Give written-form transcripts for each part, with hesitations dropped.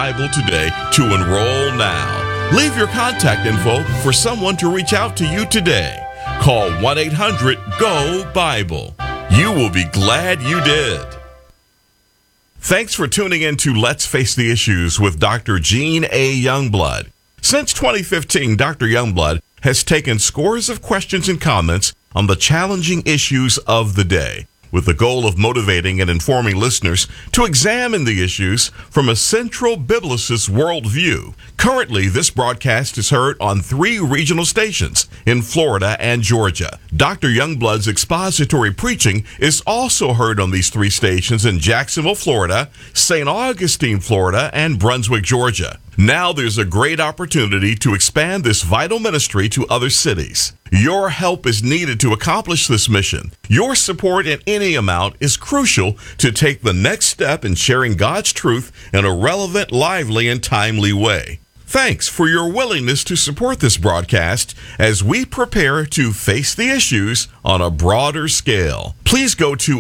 Bible today to enroll now. Leave your contact info for someone to reach out to you today. Call 1-800-GO-BIBLE. You will be glad you did. Thanks for tuning in to Let's Face the Issues with Dr. Gene A. Youngblood. Since 2015, Dr. Youngblood has taken scores of questions and comments on the challenging issues of the day, with the goal of motivating and informing listeners to examine the issues from a central biblicist worldview. Currently, this broadcast is heard on 3 regional stations in Florida and Georgia. Dr. Youngblood's expository preaching is also heard on these 3 stations in Jacksonville, Florida, St. Augustine, Florida, and Brunswick, Georgia. Now there's a great opportunity to expand this vital ministry to other cities. Your help is needed to accomplish this mission. Your support in any amount is crucial to take the next step in sharing God's truth in a relevant, lively, and timely way. Thanks for your willingness to support this broadcast as we prepare to face the issues on a broader scale. Please go to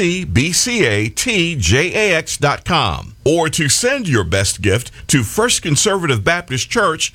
fcbcatjax.com or to send your best gift to First Conservative Baptist Church,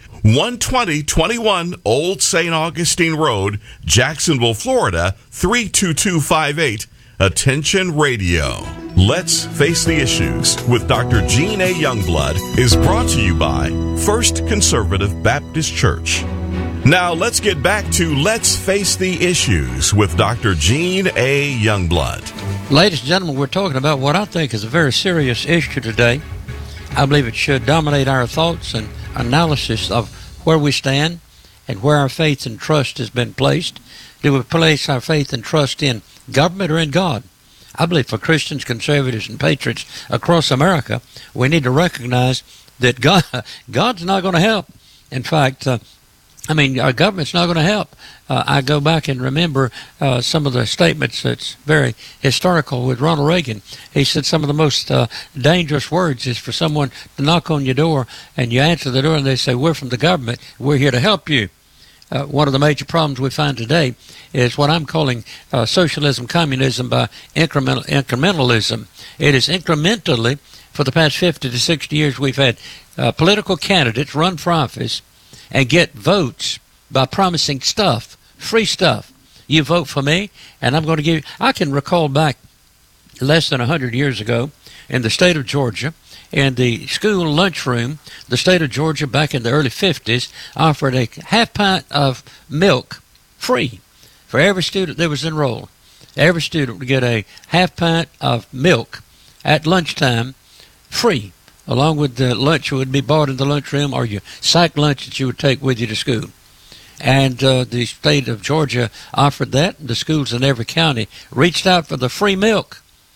12021 Old St. Augustine Road, Jacksonville, Florida, 32258. Attention Radio. Let's Face the Issues with Dr. Gene A. Youngblood is brought to you by First Conservative Baptist Church. Now let's get back to Let's Face the Issues with Dr. Gene A. Youngblood. Ladies and gentlemen, we're talking about what I think is a very serious issue today. I believe it should dominate our thoughts and analysis of where we stand and where our faith and trust has been placed. Do we place our faith and trust in government or in God? I believe for Christians, conservatives, and patriots across America, we need to recognize that God's not going to help. In fact, our government's not going to help. I go back and remember some of the statements that's very historical with Ronald Reagan. He said some of the most dangerous words is for someone to knock on your door and you answer the door and they say, "We're from the government. We're here to help you." One of the major problems we find today is what I'm calling socialism, communism by incrementalism. It is incrementally, for the past 50 to 60 years, we've had political candidates run for office and get votes by promising stuff, free stuff. You vote for me, and I'm going to give you... I can recall back less than 100 years ago in the state of Georgia, in the school lunchroom, the state of Georgia back in the early 50s offered a half pint of milk free for every student that was enrolled. Every student would get a half pint of milk at lunchtime free, along with the lunch that would be bought in the lunchroom or your sack lunch that you would take with you to school. And the state of Georgia offered that. The schools in every county reached out for the free milk.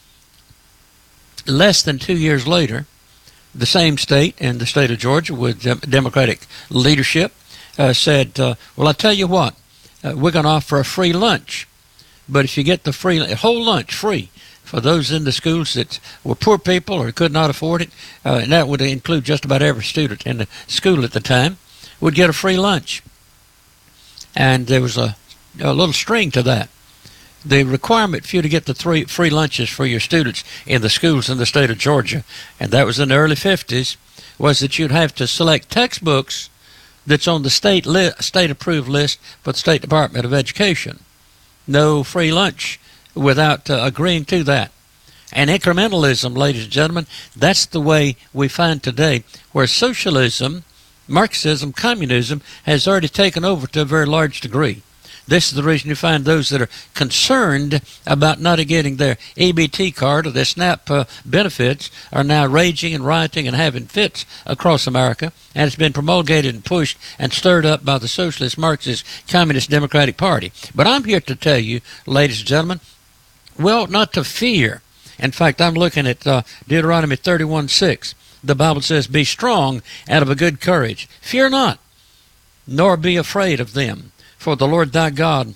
Less than 2 years later, the same state, in the state of Georgia, with Democratic leadership, said, well, I tell you what, we're going to offer a free lunch. But if you get the whole lunch free for those in the schools that were poor people or could not afford it, and that would include just about every student in the school at the time, would get a free lunch. And there was a little string to that. The requirement for you to get the 3 free lunches for your students in the schools in the state of Georgia, and that was in the early 50s, was that you'd have to select textbooks that's on the state-approved list for the State Department of Education. No free lunch without agreeing to that. And incrementalism, ladies and gentlemen, that's the way we find today, where socialism, Marxism, communism has already taken over to a very large degree. This is the reason you find those that are concerned about not getting their EBT card or their SNAP benefits are now raging and rioting and having fits across America. And it's been promulgated and pushed and stirred up by the Socialist, Marxist, Communist, Democratic Party. But I'm here to tell you, ladies and gentlemen, well, not to fear. In fact, I'm looking at Deuteronomy 31:6. The Bible says, "Be strong and of a good courage. Fear not, nor be afraid of them. For the Lord thy God,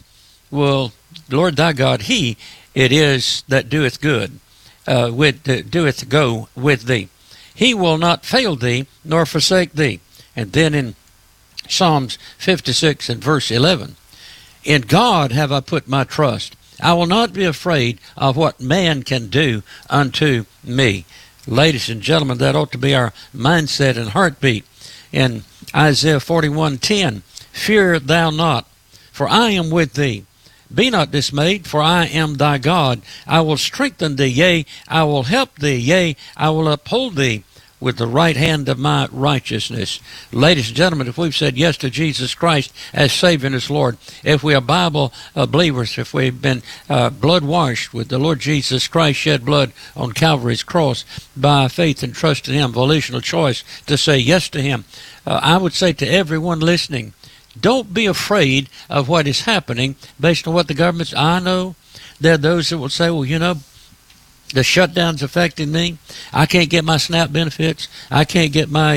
he it is that doeth good, doeth go with thee. He will not fail thee, nor forsake thee." And then in Psalms 56 and verse 11, "In God have I put my trust. I will not be afraid of what man can do unto me." Ladies and gentlemen, that ought to be our mindset and heartbeat. In Isaiah 41:10, fear thou not, for I am with thee. Be not dismayed, for I am thy God. I will strengthen thee, yea, I will help thee, yea, I will uphold thee with the right hand of my righteousness. Ladies and gentlemen, if we've said yes to Jesus Christ as Savior and as Lord, if we are Bible believers, if we've been blood washed with the Lord Jesus Christ, shed blood on Calvary's cross by faith and trust in Him, volitional choice to say yes to Him, I would say to everyone listening, don't be afraid of what is happening based on what the government's. I know there are those that will say, well, you know, the shutdown's affecting me. I can't get my SNAP benefits. I can't get my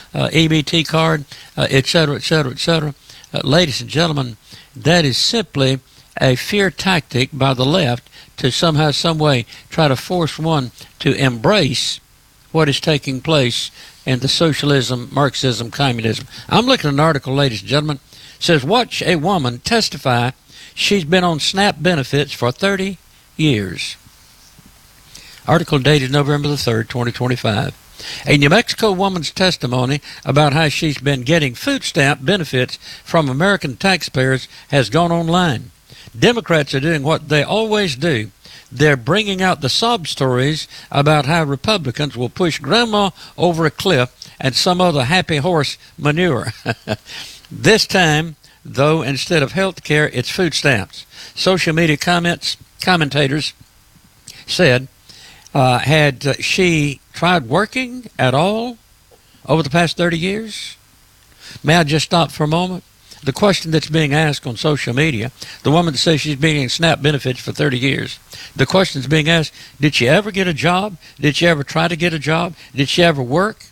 EBT card, et cetera, et cetera, et cetera. Ladies and gentlemen, that is simply a fear tactic by the left to somehow, some way try to force one to embrace what is taking place in the socialism, Marxism, communism. I'm looking at an article, ladies and gentlemen. It says, watch a woman testify she's been on SNAP benefits for 30 years. Article dated November the 3rd, 2025. A New Mexico woman's testimony about how she's been getting food stamp benefits from American taxpayers has gone online. Democrats are doing what they always do. They're bringing out the sob stories about how Republicans will push grandma over a cliff and some other happy horse manure. This time, though, instead of health care, it's food stamps. Social media commentators said, had she tried working at all over the past 30 years? May I just stop for a moment? The question that's being asked on social media, the woman that says she's been getting SNAP benefits for 30 years, the question is being asked, did she ever get a job? Did she ever try to get a job? Did she ever work?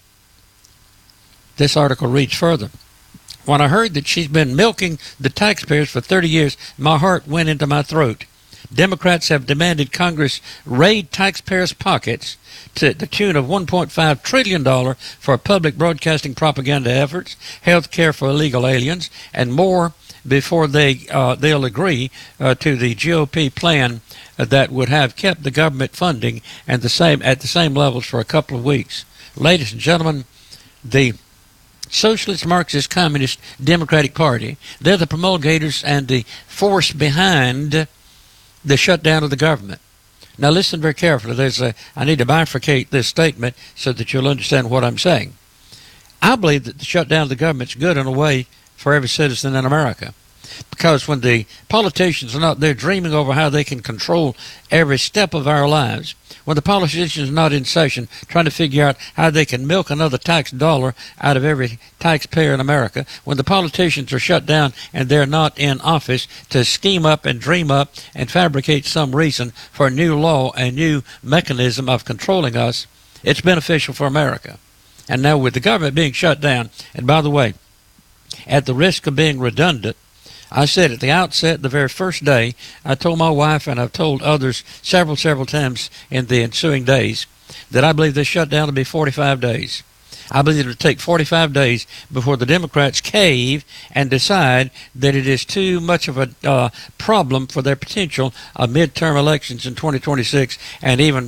This article reads further. When I heard that she's been milking the taxpayers for 30 years, my heart went into my throat. Democrats have demanded Congress raid taxpayers' pockets to the tune of $1.5 trillion for public broadcasting propaganda efforts, health care for illegal aliens, and more before they'll agree to the GOP plan that would have kept the government funding at the same levels for a couple of weeks. Ladies and gentlemen, the Socialist, Marxist, Communist, Democratic Party, they're the promulgators and the force behind the shutdown of the government. Now listen very carefully. I need to bifurcate this statement so that you'll understand what I'm saying. I believe that the shutdown of the government is good in a way for every citizen in America. Because when the politicians are not there dreaming over how they can control every step of our lives, when the politicians are not in session trying to figure out how they can milk another tax dollar out of every taxpayer in America, when the politicians are shut down and they're not in office to scheme up and dream up and fabricate some reason for a new law, a new mechanism of controlling us, it's beneficial for America. And now with the government being shut down, and by the way, at the risk of being redundant, I said at the outset, the very first day, I told my wife and I've told others several times in the ensuing days that I believe this shutdown will be 45 days. I believe it will take 45 days before the Democrats cave and decide that it is too much of a problem for their potential midterm elections in 2026 and even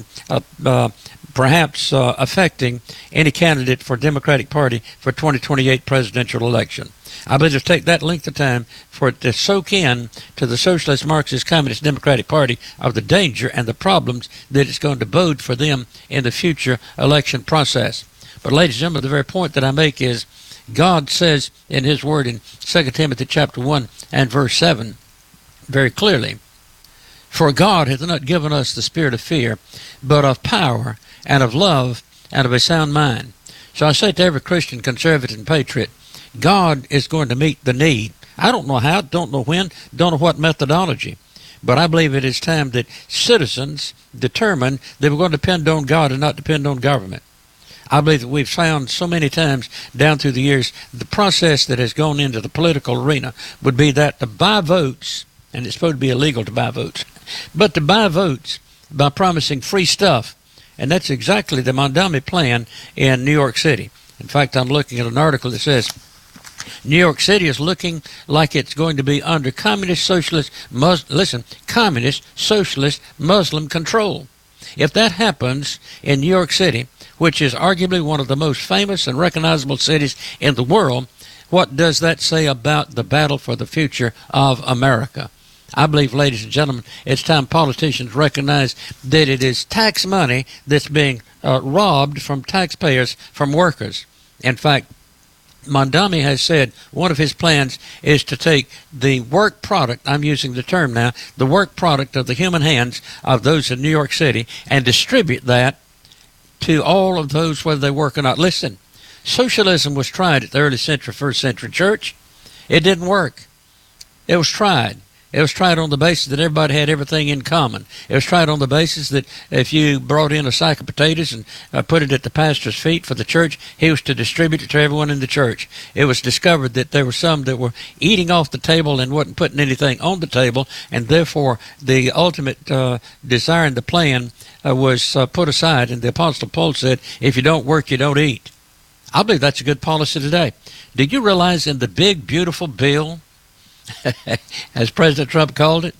perhaps affecting any candidate for Democratic Party for 2028 presidential election. I believe it'll take that length of time for it to soak in to the Socialist, Marxist, Communist, Democratic Party of the danger and the problems that it's going to bode for them in the future election process. But ladies and gentlemen, the very point that I make is God says in His Word in 2 Timothy chapter 1 and verse 7 very clearly, for God hath not given us the spirit of fear, but of power and of love and of a sound mind. So I say to every Christian, conservative, and patriot, God is going to meet the need. I don't know how, don't know when, don't know what methodology, but I believe it is time that citizens determine that we're going to depend on God and not depend on government. I believe that we've found so many times down through the years, the process that has gone into the political arena would be that to buy votes, and it's supposed to be illegal to buy votes, but to buy votes by promising free stuff, and that's exactly the Mondale plan in New York City. In fact, I'm looking at an article that says, New York City is looking like it's going to be under communist, socialist, communist, socialist, Muslim control. If that happens in New York City, which is arguably one of the most famous and recognizable cities in the world. What does that say about the battle for the future of America? I believe, ladies and gentlemen, it's time politicians recognize that it is tax money that's being robbed from taxpayers, from workers. In fact, Mondami has said one of his plans is to take the work product, I'm using the term now, the work product of the human hands of those in New York City and distribute that to all of those, whether they work or not. Listen, socialism was tried at the early century, first century church. It didn't work. It was tried. It was tried on the basis that everybody had everything in common. It was tried on the basis that if you brought in a sack of potatoes and put it at the pastor's feet for the church, he was to distribute it to everyone in the church. It was discovered that there were some that were eating off the table and wasn't putting anything on the table, and therefore the ultimate desire and the plan was put aside. And the Apostle Paul said, if you don't work, you don't eat. I believe that's a good policy today. Do you realize in the big, beautiful bill, as President Trump called it,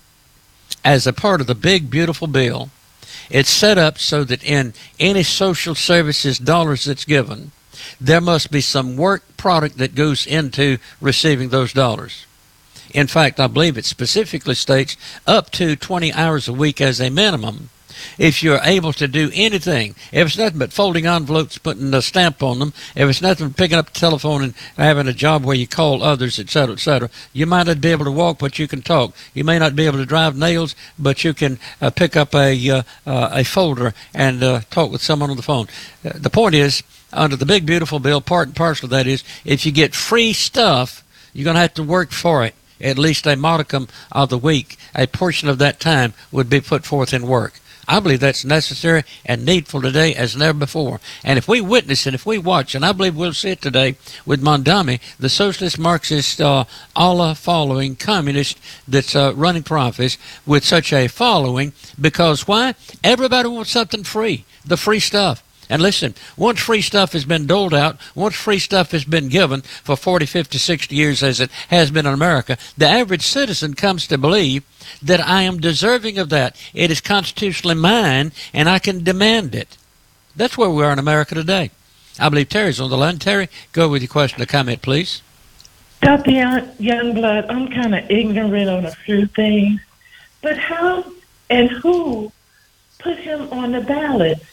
as a part of the big, beautiful bill, it's set up so that in any social services dollars that's given, there must be some work product that goes into receiving those dollars. In fact, I believe it specifically states up to 20 hours a week as a minimum. If you're able to do anything, if it's nothing but folding envelopes, putting a stamp on them, if it's nothing but picking up the telephone and having a job where you call others, etc., you might not be able to walk, but you can talk. You may not be able to drive nails, but you can pick up a folder and talk with someone on the phone. The point is, under the big, beautiful bill, part and parcel of that is, if you get free stuff, you're going to have to work for it. At least a modicum of the week, a portion of that time would be put forth in work. I believe that's necessary and needful today as never before. And if we witness and if we watch, and I believe we'll see it today with Mondami, the socialist, Marxist, Allah following communist that's running for office with such a following, because why? Everybody wants something free, the free stuff. And listen, once free stuff has been doled out, once free stuff has been given for 40, 50, 60 years as it has been in America, the average citizen comes to believe that I am deserving of that. It is constitutionally mine, and I can demand it. That's where we are in America today. I believe Terry's on the line. Terry, go with your question or comment, please. Dr. Youngblood, I'm kind of ignorant on a few things, but how and who put him on the ballot?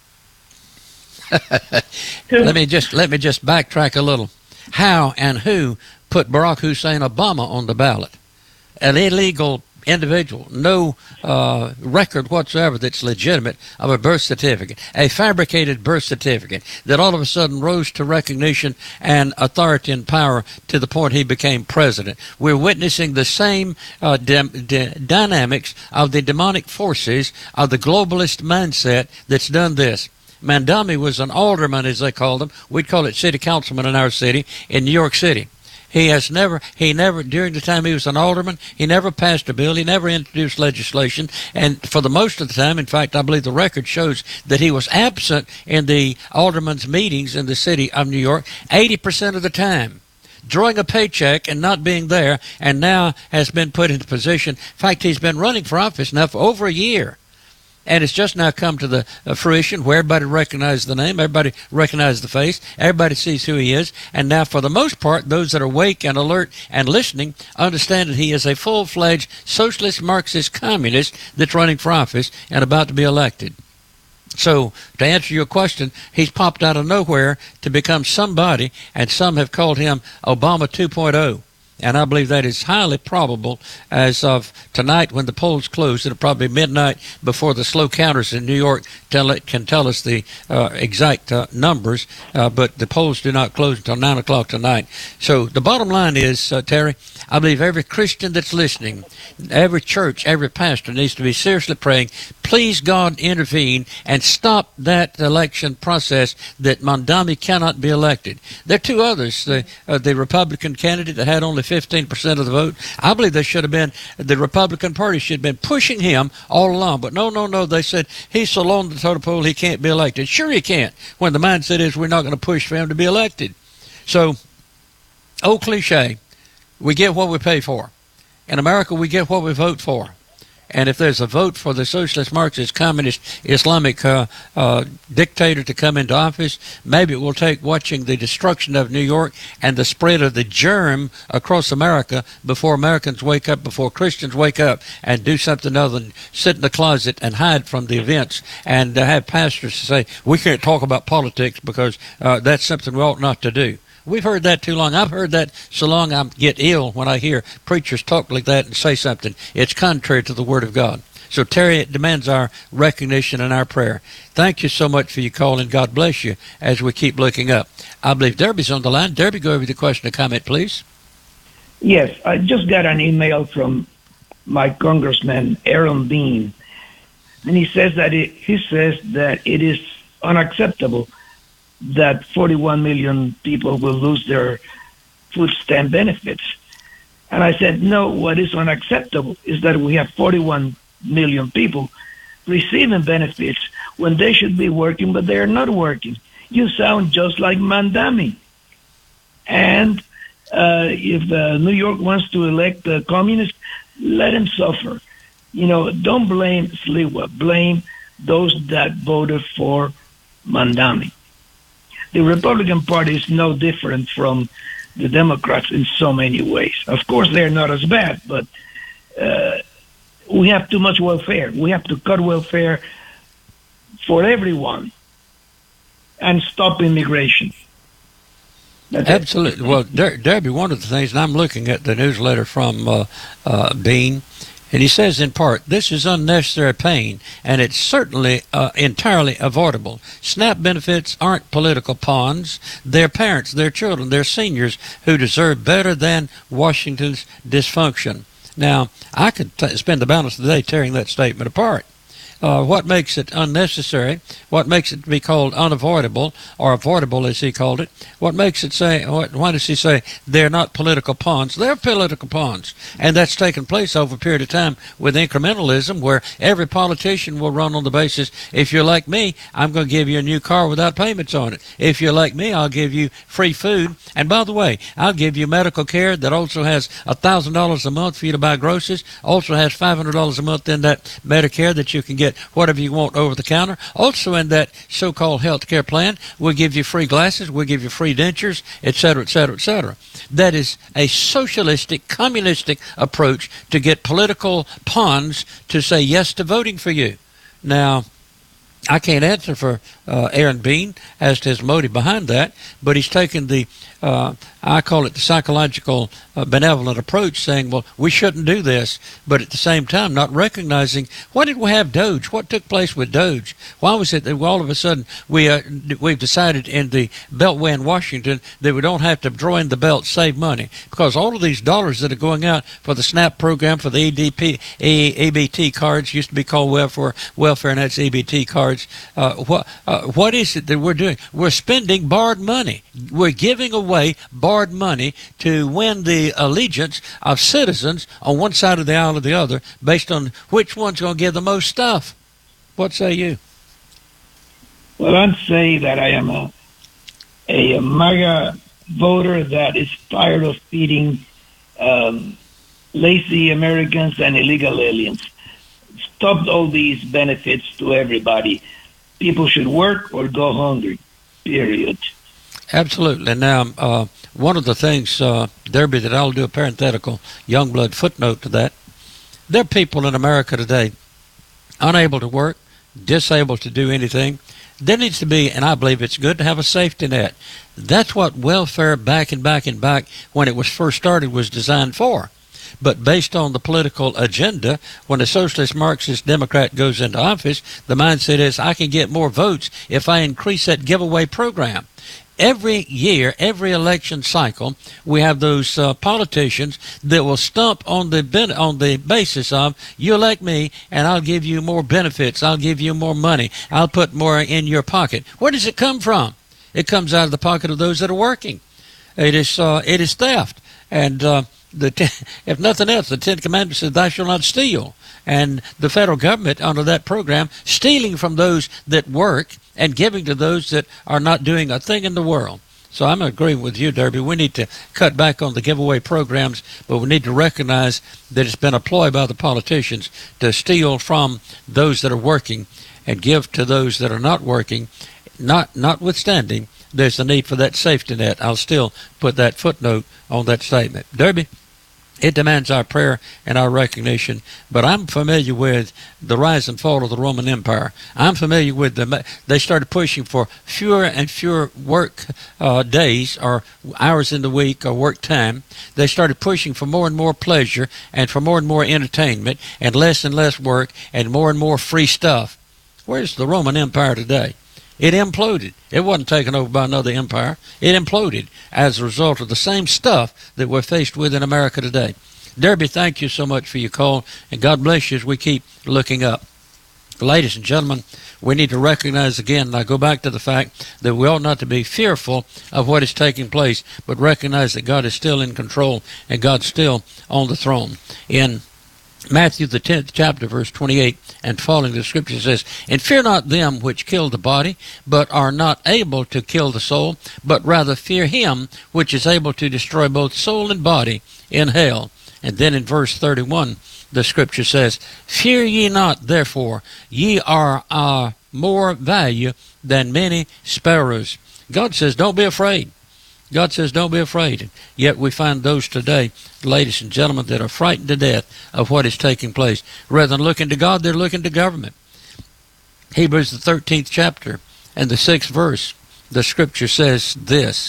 Let me just backtrack a little. How and who put Barack Hussein Obama on the ballot? An illegal individual, no record whatsoever that's legitimate of a birth certificate, a fabricated birth certificate that all of a sudden rose to recognition and authority and power to the point he became president. We're witnessing the same dynamics of the demonic forces of the globalist mindset that's done this. Mondami was an alderman, as they called him. We'd call it city councilman in our city, in New York City. He never, during the time he was an alderman, he never passed a bill, he never introduced legislation, and for the most of the time, in fact, I believe the record shows that he was absent in the alderman's meetings in the city of New York 80% of the time, drawing a paycheck and not being there, and now has been put into position. In fact, he's been running for office now for over a year. And it's just now come to the fruition where everybody recognizes the name, everybody recognizes the face, everybody sees who he is. And now, for the most part, those that are awake and alert and listening understand that he is a full-fledged socialist, Marxist, communist that's running for office and about to be elected. So, to answer your question, he's popped out of nowhere to become somebody, and some have called him Obama 2.0. And I believe that is highly probable as of tonight when the polls close. It'll probably be midnight before the slow counters in New York can tell us the exact numbers, but the polls do not close until 9 o'clock tonight. So the bottom line is, Terry, I believe every Christian that's listening, every church, every pastor needs to be seriously praying, please God intervene and stop that election process that Mondami cannot be elected. There are two others, the Republican candidate that had only 15% of the vote. I believe they should have been, the Republican Party should have been pushing him all along. But no, they said he's so low on the totem pole he can't be elected. Sure he can't, when the mindset is we're not going to push for him to be elected. So, old cliche, we get what we pay for. In America, we get what we vote for. And if there's a vote for the socialist, Marxist, communist, Islamic dictator to come into office, maybe it will take watching the destruction of New York and the spread of the germ across America before Americans wake up, before Christians wake up and do something other than sit in the closet and hide from the events and have pastors say, we can't talk about politics because that's something we ought not to do. We've heard that too long. I've heard that so long I get ill when I hear preachers talk like that and say something. It's contrary to the Word of God. So, Terry, it demands our recognition and our prayer. Thank you so much for your call, and God bless you as we keep looking up. I believe Derby's on the line. Derby, go over the question or comment, please. Yes, I just got an email from my congressman, Aaron Bean, and he says that it is unacceptable that 41 million people will lose their food stamp benefits. And I said, no, what is unacceptable is that we have 41 million people receiving benefits when they should be working, but they are not working. You sound just like Mandami. And if New York wants to elect the communists, let him suffer. Don't blame Sliwa. Blame those that voted for Mandami. The Republican Party is no different from the Democrats in so many ways. Of course, they're not as bad, but we have too much welfare. We have to cut welfare for everyone and stop immigration. That's Absolutely. Well, Derby, one of the things, and I'm looking at the newsletter from Bean, and he says in part, this is unnecessary pain, and it's certainly entirely avoidable. SNAP benefits aren't political pawns. They're parents, they're children, they're seniors who deserve better than Washington's dysfunction. Now, I could spend the balance of the day tearing that statement apart. What makes it unnecessary, what makes it be called unavoidable, or avoidable as he called it, what makes it say, why does he say they're not political pawns? They're political pawns, and that's taken place over a period of time with incrementalism, where every politician will run on the basis, if you're like me, I'm going to give you a new car without payments on it. If you're like me, I'll give you free food, and by the way, I'll give you medical care that also has $1,000 a month for you to buy groceries, also has $500 a month in that Medicare that you can get whatever you want over the counter. Also in that so-called health care plan, we'll give you free glasses, we'll give you free dentures, etc., etc., etc. That is a socialistic, communistic approach to get political pawns to say yes to voting for you. Now, I can't answer for Aaron Bean as to his motive behind that, but he's taken the, I call it the psychological benevolent approach, saying, well, we shouldn't do this, but at the same time not recognizing, why did we have Doge? What took place with Doge? Why was it that all of a sudden we've decided in the Beltway in Washington that we don't have to draw in the belt, save money? Because all of these dollars that are going out for the SNAP program, for the EBT cards, used to be called welfare, and that's EBT cards. What is it that we're doing? We're spending borrowed money. We're giving away borrowed money to win the allegiance of citizens on one side of the aisle or the other based on which one's going to give the most stuff. What say you? Well, I'd say that I am a MAGA voter that is tired of feeding lazy Americans and illegal aliens. Stop all these benefits to everybody. People should work or go hungry, period. Absolutely. Now, one of the things, Derby, that I'll do a parenthetical Youngblood footnote to that, there are people in America today unable to work, disabled to do anything. There needs to be, and I believe it's good to have a safety net. That's what welfare back when it was first started was designed for. But based on the political agenda, when a socialist Marxist Democrat goes into office, the mindset is, I can get more votes if I increase that giveaway program. Every year, every election cycle, we have those politicians that will stump on the basis of, you elect me and I'll give you more benefits, I'll give you more money, I'll put more in your pocket. Where does it come from? It comes out of the pocket of those that are working. It is theft. And if nothing else, the Ten Commandments says, thou shalt not steal. And the federal government, under that program, stealing from those that work and giving to those that are not doing a thing in the world. So I'm agreeing with you, Derby. We need to cut back on the giveaway programs, but we need to recognize that it's been a ploy by the politicians to steal from those that are working and give to those that are not working, notwithstanding there's the need for that safety net. I'll still put that footnote on that statement. Derby, it demands our prayer and our recognition, but I'm familiar with the rise and fall of the Roman Empire. I'm familiar with they started pushing for fewer and fewer work days or hours in the week or work time. They started pushing for more and more pleasure and for more and more entertainment and less work and more free stuff. Where's the Roman Empire today? It imploded. It wasn't taken over by another empire. It imploded as a result of the same stuff that we're faced with in America today. Derby, thank you so much for your call, and God bless you as we keep looking up. Ladies and gentlemen, we need to recognize again, and I go back to the fact that we ought not to be fearful of what is taking place, but recognize that God is still in control and God's still on the throne. In Matthew, the 10th chapter, verse 28 and following, the scripture says, "And fear not them which kill the body, but are not able to kill the soul, but rather fear him which is able to destroy both soul and body in hell." And then in verse 31, the scripture says, "Fear ye not, therefore, ye are more value than many sparrows." God says, don't be afraid. God says, don't be afraid. And yet we find those today, ladies and gentlemen, that are frightened to death of what is taking place. Rather than looking to God, they're looking to government. Hebrews, the 13th chapter and the 6th verse, the scripture says this,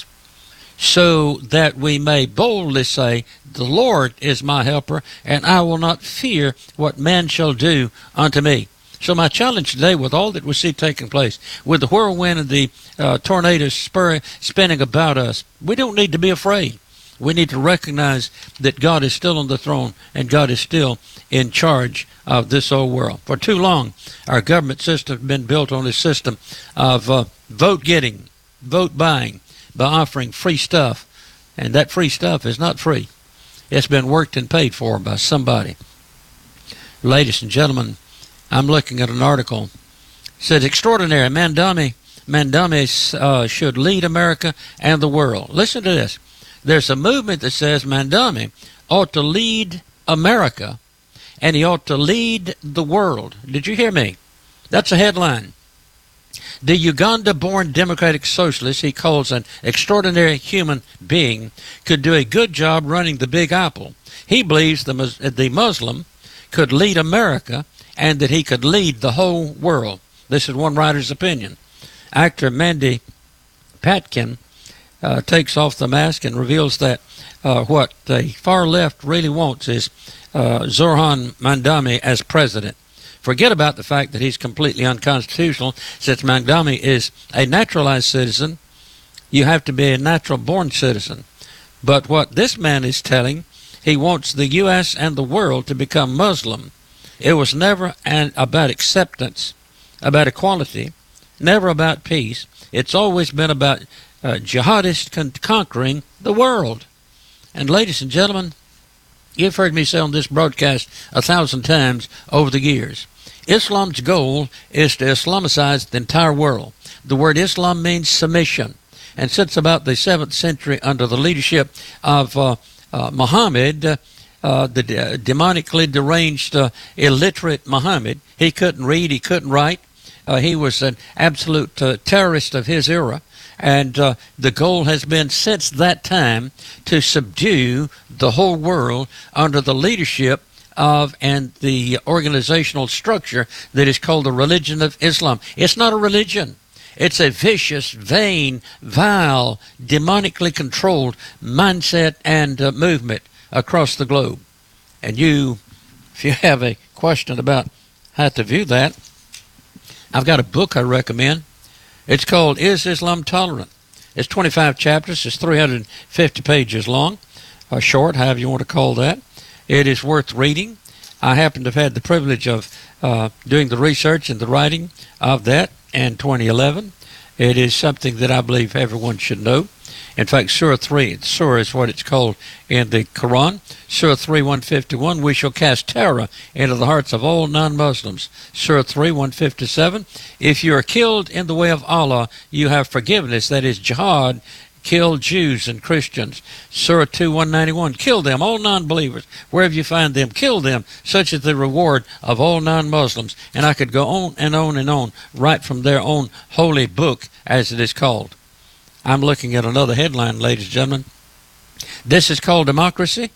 "So that we may boldly say, the Lord is my helper, and I will not fear what man shall do unto me." So my challenge today, with all that we see taking place, with the whirlwind and the tornadoes spinning about us, we don't need to be afraid. We need to recognize that God is still on the throne and God is still in charge of this old world. For too long, our government system has been built on a system of vote getting, vote buying, by offering free stuff. And that free stuff is not free. It's been worked and paid for by somebody. Ladies and gentlemen, I'm looking at an article. It says, extraordinary, Mandami should lead America and the world. Listen to this. There's a movement that says Mandami ought to lead America and he ought to lead the world. Did you hear me? That's a headline. The Uganda-born democratic socialist he calls an extraordinary human being could do a good job running the Big Apple. He believes the Muslim could lead America and that he could lead the whole world. This is one writer's opinion. Actor Mandy Patinkin takes off the mask and reveals that what the far left really wants is Zoran Mandami as president. Forget about the fact that he's completely unconstitutional, since Mandami is a naturalized citizen. You have to be a natural-born citizen. But what this man is telling, he wants the U.S. and the world to become Muslim. It was never about acceptance, about equality, never about peace. It's always been about jihadists conquering the world. And ladies and gentlemen, you've heard me say on this broadcast 1,000 times over the years, Islam's goal is to Islamicize the entire world. The word Islam means submission. And since about the 7th century, under the leadership of Muhammad, the demonically deranged, illiterate Muhammad, he couldn't read, he couldn't write. He was an absolute terrorist of his era. And the goal has been since that time to subdue the whole world under the leadership of and the organizational structure that is called the religion of Islam. It's not a religion. It's a vicious, vain, vile, demonically controlled mindset and movement across the globe. And if you have a question about how to view that, I've got a book I recommend. It's called Is Islam Tolerant? It's 25 chapters. It's 350 pages long, or short, however you want to call that. It is worth reading. I happen to have had the privilege of doing the research and the writing of that in 2011. It is something that I believe everyone should know. In fact, Surah 3, Surah is what it's called in the Quran. Surah 3, 151, we shall cast terror into the hearts of all non-Muslims. Surah 3, 157, if you are killed in the way of Allah, you have forgiveness, that is jihad, kill Jews and Christians. Surah 2:191, kill them, all non-believers, wherever you find them, kill them, such is the reward of all non-Muslims. And I could go on and on and on, right from their own holy book, as it is called. I'm looking at another headline, ladies and gentlemen. This is called democracy.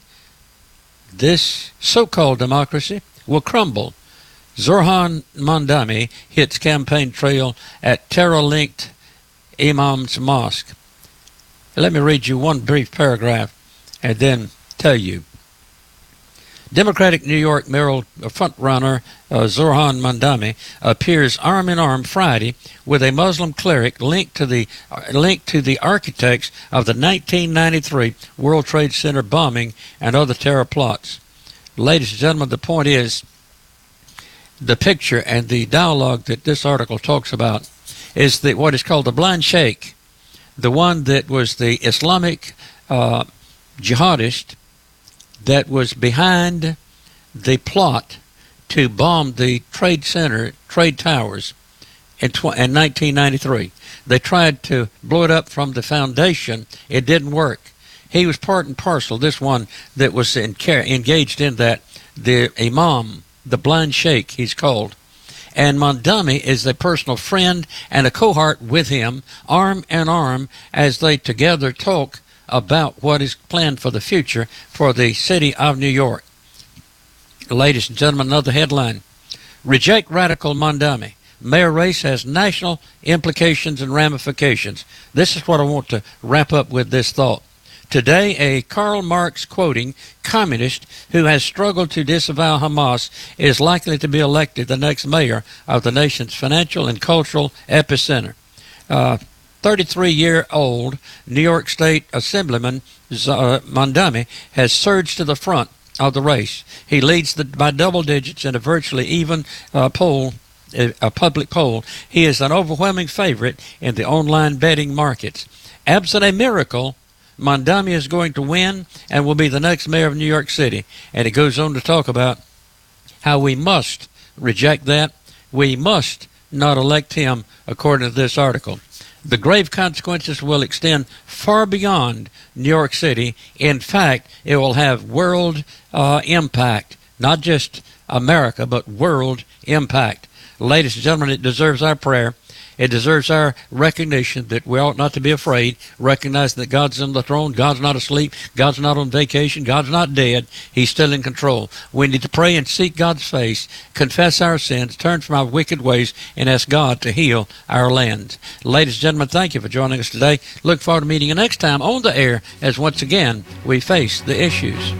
This so-called democracy will crumble. Zohran Mamdani hits campaign trail at terror-linked Imam's Mosque. Let me read you one brief paragraph and then tell you. Democratic New York mayoral frontrunner Zohran Mamdani appears arm in arm Friday with a Muslim cleric linked to the architects of the 1993 World Trade Center bombing and other terror plots. Ladies and gentlemen, the point is, the picture and the dialogue that this article talks about is what is called the blind sheikh, the one that was the Islamic jihadist that was behind the plot to bomb the Trade Center, Trade Towers in 1993. They tried to blow it up from the foundation. It didn't work. He was part and parcel, this one that was engaged in that, the Imam, the blind sheikh, he's called. And Mamdani is a personal friend and a cohort with him, arm in arm, as they together talk about what is planned for the future for the city of New York. Ladies and gentlemen, another headline. Reject radical Mamdani. Mayor race has national implications and ramifications. This is what I want to wrap up with this thought. Today, a Karl Marx quoting communist who has struggled to disavow Hamas is likely to be elected the next mayor of the nation's financial and cultural epicenter. 33-year-old New York State Assemblyman Mamdani has surged to the front of the race. He leads by double digits in a virtually even poll, a public poll. He is an overwhelming favorite in the online betting markets. Absent a miracle, Mamdani is going to win and will be the next mayor of New York City. And it goes on to talk about how we must reject that. We must not elect him, according to this article. The grave consequences will extend far beyond New York City. In fact, it will have world impact, not just America, but world impact. Ladies and gentlemen, it deserves our prayer. It deserves our recognition that we ought not to be afraid, recognizing that God's on the throne, God's not asleep, God's not on vacation, God's not dead, He's still in control. We need to pray and seek God's face, confess our sins, turn from our wicked ways, and ask God to heal our land. Ladies and gentlemen, thank you for joining us today. Look forward to meeting you next time on the air as once again we face the issues.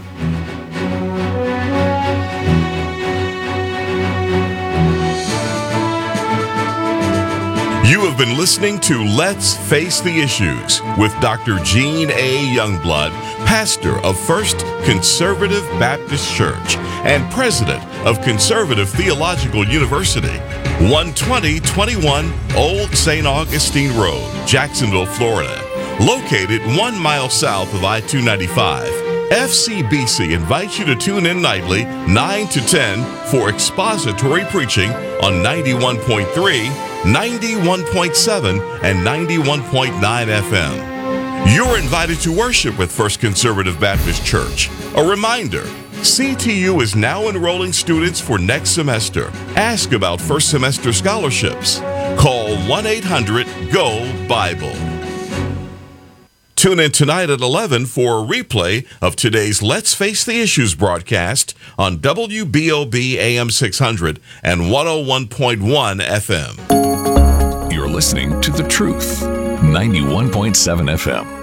You have been listening to Let's Face the Issues with Dr. Gene A. Youngblood, pastor of First Conservative Baptist Church and president of Conservative Theological University, 12021 Old St. Augustine Road, Jacksonville, Florida. Located 1 mile south of I-295, FCBC invites you to tune in nightly 9 to 10 for expository preaching on 91.3, 91.7, and 91.9 FM. You're invited to worship with First Conservative Baptist Church. A reminder, CTU is now enrolling students for next semester. Ask about first semester scholarships. Call 1-800-GO-BIBLE. Tune in tonight at 11 for a replay of today's Let's Face the Issues broadcast on WBOB AM 600 and 101.1 FM. You're listening to The Truth, 91.7 FM.